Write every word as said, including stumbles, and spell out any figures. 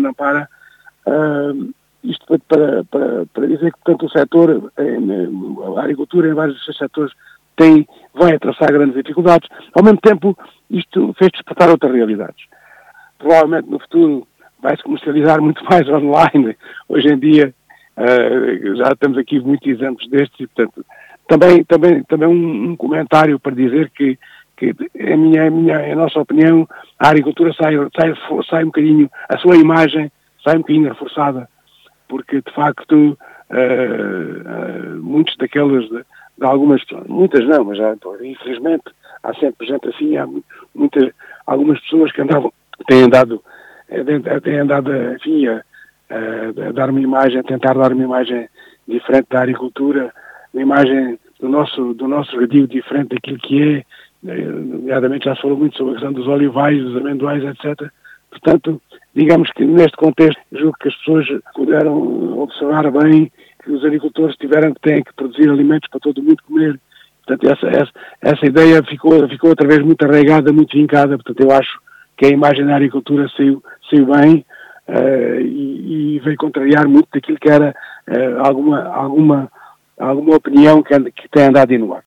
não para. Uh, isto para, para, para dizer que, portanto, o setor, a agricultura em vários dos setores tem, vai atravessar grandes dificuldades. Ao mesmo tempo, isto fez despertar outras realidades. Provavelmente no futuro vai-se comercializar muito mais online. Hoje em dia uh, já temos aqui muitos exemplos destes e, portanto, também, também, também um, um comentário para dizer que, que a, minha, a, minha, a nossa opinião, a agricultura sai, sai, sai um bocadinho, a sua imagem sai um bocadinho reforçada, porque de facto uh, uh, muitos daquelas, de, de algumas, muitas não, mas já, infelizmente há sempre gente assim, há muitas, algumas pessoas que andavam, têm andado, têm andado enfim, a, a dar uma imagem, a tentar dar uma imagem diferente da agricultura, uma imagem do nosso, do nosso regadio diferente daquilo que é, nomeadamente já se falou muito sobre a questão dos olivais, dos amendoais, etcétera. Portanto, digamos que neste contexto, julgo que as pessoas puderam observar bem que os agricultores tiveram que têm que produzir alimentos para todo mundo comer. Portanto, essa, essa, essa ideia ficou, ficou outra vez muito arraigada, muito vincada. Portanto, eu acho que a imagem da agricultura saiu, saiu bem uh, e, e veio contrariar muito daquilo que era uh, alguma, alguma, alguma opinião que, que tem andado a inovar.